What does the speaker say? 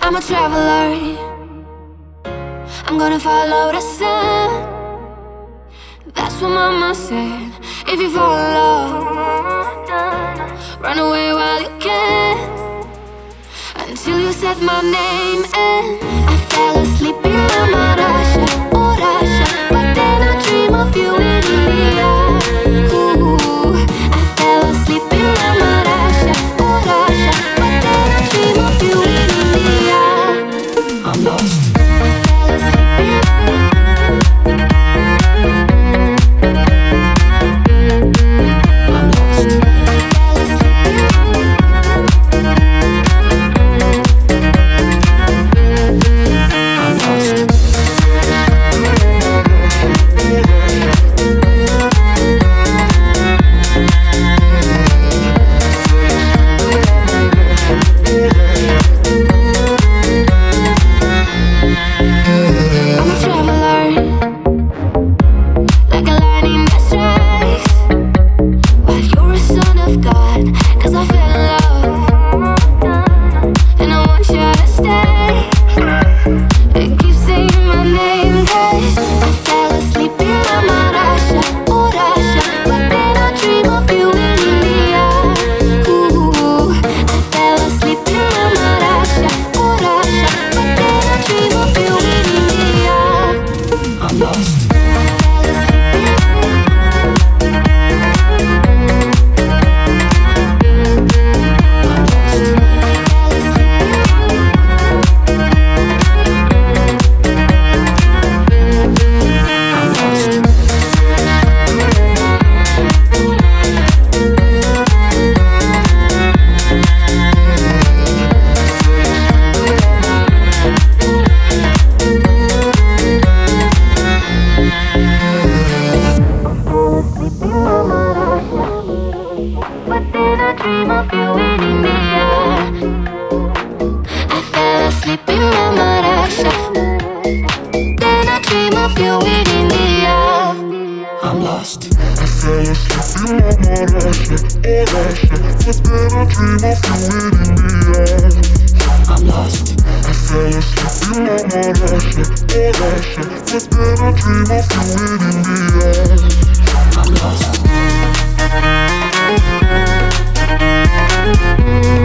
I'm a traveler, I'm gonna follow the sun. That's what mama said. If you fall in love, run away while you can, until you said my name and I fell asleep in Mama Russia, oh Russia. But then I dream of you in India. Ooh, I fell asleep in Mama Russia, oh Russia. But then I dream of you in India. I'm lost. I'm lost.